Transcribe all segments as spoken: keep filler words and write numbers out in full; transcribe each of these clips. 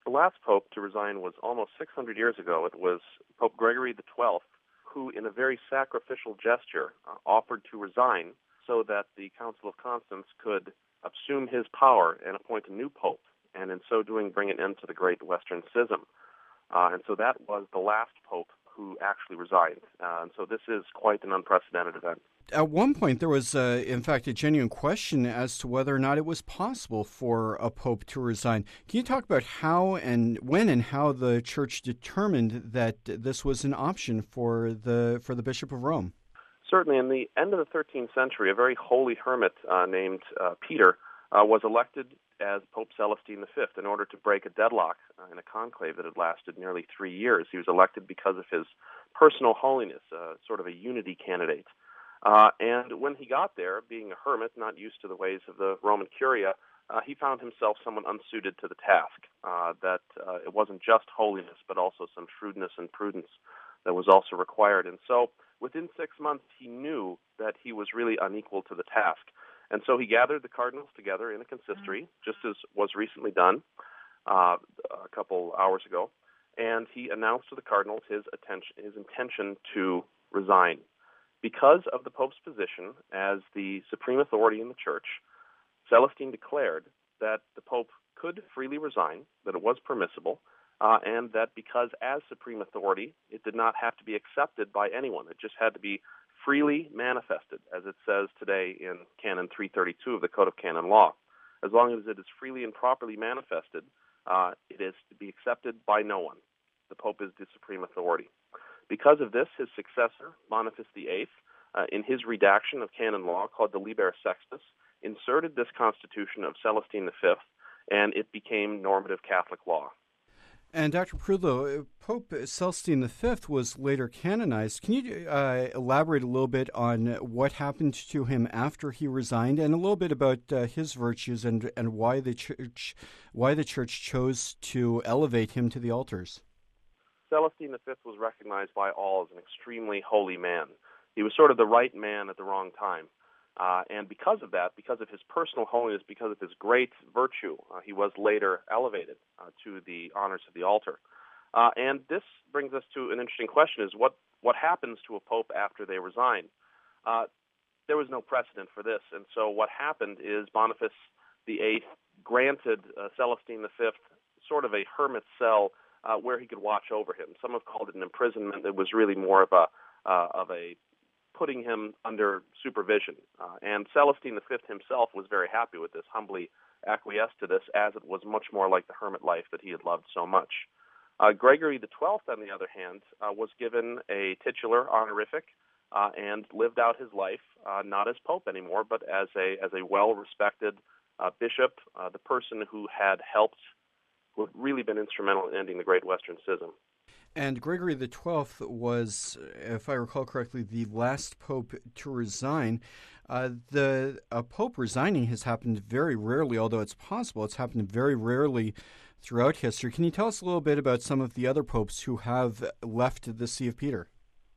The last pope to resign was almost six hundred years ago. It was Pope Gregory the twelfth, who, in a very sacrificial gesture, uh, offered to resign so that the Council of Constance could assume his power and appoint a new pope, and in so doing bring an end to the Great Western Schism. Uh, and so that was the last pope who actually resigned. Uh, and so this is quite an unprecedented event. At one point, there was, uh, in fact, a genuine question as to whether or not it was possible for a pope to resign. Can you talk about how and when and how the Church determined that this was an option for the for the Bishop of Rome? Certainly, in the end of the thirteenth century, a very holy hermit uh, named uh, Peter uh, was elected as Pope Celestine the fifth in order to break a deadlock uh, in a conclave that had lasted nearly three years. He was elected because of his personal holiness, uh, sort of a unity candidate. Uh, and when he got there, being a hermit, not used to the ways of the Roman Curia, uh, he found himself somewhat unsuited to the task, uh, that uh, it wasn't just holiness, but also some shrewdness and prudence that was also required. And so within six months, he knew that he was really unequal to the task. And so he gathered the cardinals together in a consistory, just as was recently done uh, a couple hours ago, and he announced to the cardinals his, attention, his intention to resign. Because of the Pope's position as the supreme authority in the Church, Celestine declared that the Pope could freely resign, that it was permissible, uh, and that because as supreme authority, it did not have to be accepted by anyone. It just had to be freely manifested, as it says today in Canon three thirty-two of the Code of Canon Law. As long as it is freely and properly manifested, uh, it is to be accepted by no one. The Pope is the supreme authority. Because of this, his successor, Boniface the eighth, uh, in his redaction of canon law called the Liber Sextus, inserted this constitution of Celestine the fifth, and it became normative Catholic law. And Doctor Prudlow, Pope Celestine the fifth was later canonized. Can you uh, elaborate a little bit on what happened to him after he resigned, and a little bit about uh, his virtues and and why the church why the church chose to elevate him to the altars? Celestine the fifth was recognized by all as an extremely holy man. He was sort of the right man at the wrong time. Uh, and because of that, because of his personal holiness, because of his great virtue, uh, he was later elevated uh, to the honors of the altar. Uh, and this brings us to an interesting question, is what, what happens to a pope after they resign? Uh, there was no precedent for this. And so what happened is Boniface the eighth granted uh, Celestine the fifth sort of a hermit cell Uh, where he could watch over him. Some have called it an imprisonment. It was really more of a uh, of a putting him under supervision. Uh, and Celestine the fifth himself was very happy with this, humbly acquiesced to this, as it was much more like the hermit life that he had loved so much. Uh, Gregory the twelfth, on the other hand, uh, was given a titular honorific uh, and lived out his life uh, not as pope anymore, but as a as a well-respected uh, bishop, uh, the person who had helped who have really been instrumental in ending the Great Western Schism. And Gregory the twelfth was, if I recall correctly, the last pope to resign. Uh, the a pope resigning has happened very rarely, although it's possible. It's happened very rarely throughout history. Can you tell us a little bit about some of the other popes who have left the See of Peter?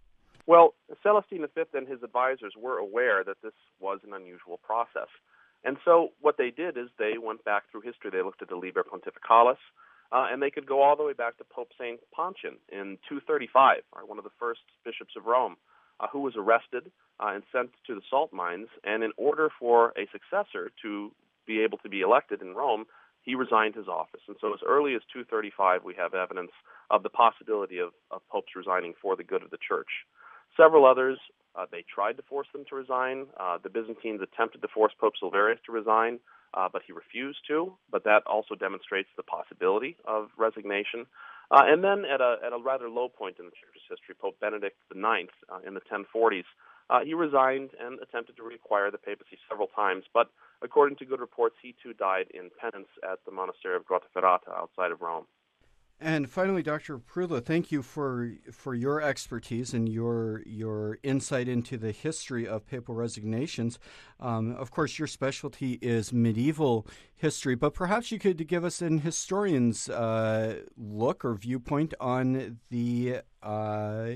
Well, Celestine the fifth and his advisors were aware that this was an unusual process. And so what they did is they went back through history. They looked at the Liber Pontificalis, uh, and they could go all the way back to Pope Saint Pontian in two thirty-five, right, one of the first bishops of Rome, uh, who was arrested uh, and sent to the salt mines. And in order for a successor to be able to be elected in Rome, he resigned his office. And so as early as two thirty-five, we have evidence of the possibility of, of popes resigning for the good of the church. Several others, uh, they tried to force them to resign. Uh, the Byzantines attempted to force Pope Silverius to resign, uh, but he refused to. But that also demonstrates the possibility of resignation. Uh, and then at a, at a rather low point in the Church's history, Pope Benedict the ninth uh, in the ten forties, uh, he resigned and attempted to reacquire the papacy several times. But according to good reports, he too died in penance at the monastery of Grottaferrata outside of Rome. And finally, Doctor Prudlow, thank you for for your expertise and your your insight into the history of papal resignations. Um, of course, your specialty is medieval history, but perhaps you could give us an historian's uh, look or viewpoint on the uh,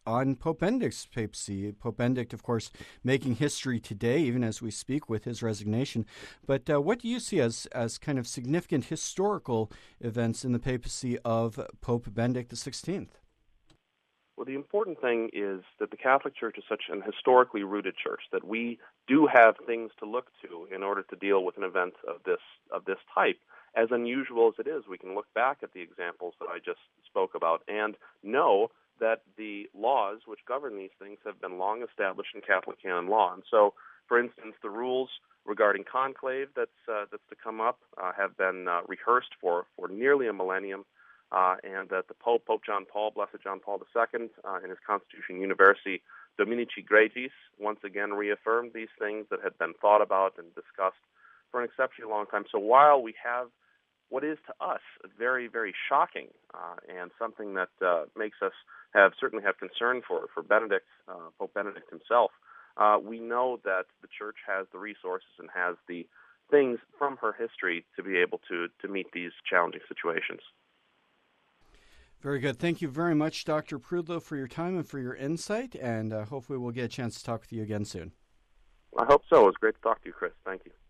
on Pope Benedict's papacy. Pope Benedict, of course, making history today, even as we speak, with his resignation. But uh, what do you see as, as kind of significant historical events in the papacy of Pope Benedict the sixteenth? Well, the important thing is that the Catholic Church is such an historically rooted church that we do have things to look to in order to deal with an event of this of this type. As unusual as it is, we can look back at the examples that I just spoke about and know that the laws which govern these things have been long established in Catholic canon law. And so, for instance, the rules regarding conclave that's uh, that's to come up uh, have been uh, rehearsed for, for nearly a millennium. Uh, and that the Pope, Pope John Paul, Blessed John Paul the Second, uh, in his Constitution Universi Dominici Gratis, once again reaffirmed these things that had been thought about and discussed for an exceptionally long time. So while we have what is to us very, very shocking uh, and something that uh, makes us have certainly have concern for for Benedict, uh, Pope Benedict himself, uh, we know that the Church has the resources and has the things from her history to be able to to meet these challenging situations. Very good. Thank you very much, Doctor Prudlow, for your time and for your insight, and uh, hopefully we'll get a chance to talk with you again soon. I hope so. It was great to talk to you, Chris. Thank you.